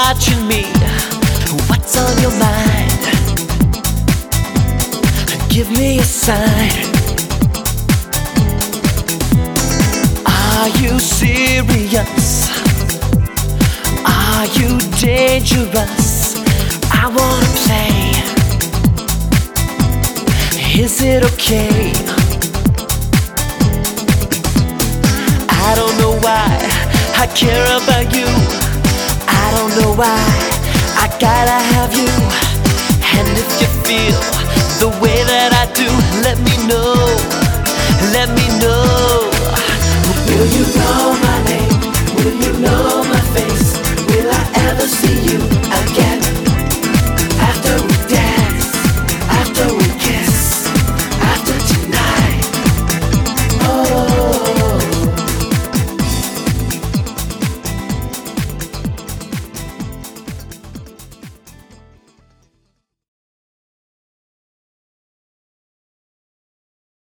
watching me. What's on your mind? Give me a sign. Are you serious? Are you dangerous? I wanna play. Is it okay? I don't know why I care about you. I don't know why I gotta have you. And if you feel